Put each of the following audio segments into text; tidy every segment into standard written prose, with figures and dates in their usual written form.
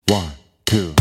One, two.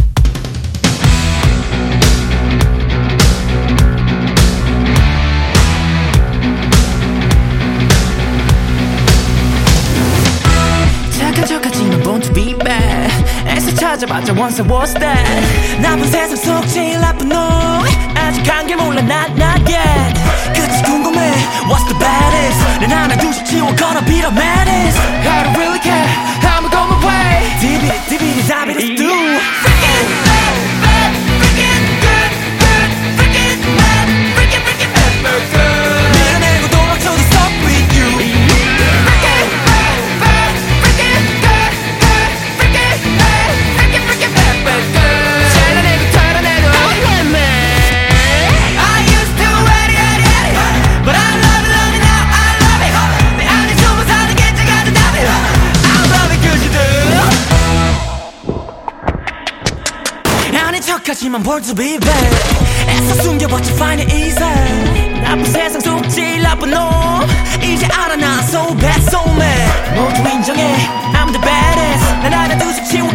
착한 척하지만 born to be bad 애써 찾아봤자 once I was that 나쁜 세상 속 제일 나쁜 놈 아직 한 게 몰라 not yet 끝이 궁금해 what's the baddest 난 하나 둘씩 지워 gonna be the maddest I don't really care I'ma go my way 디비디 다비디 do Freaking bad bad freaking good good freaking mad freaking bad good 밀어내고 도망쳐도 stuck with you Freaking bad bad freaking good good freaking mad freaking bad good 잘라내고 털어내도 yeah man I used to hate it but I love it now I love it 내 안에 숨어 사는 게 작아도 답이 I love it cause you do 아닌 척하지만 born to be bad 애써 숨겨봤자 find it easy 나쁜 세상 속 제일 나쁜 놈 이제 알아 나 so bad so mad 모두 인정해 I'm the baddest 난 하나 둘씩 치워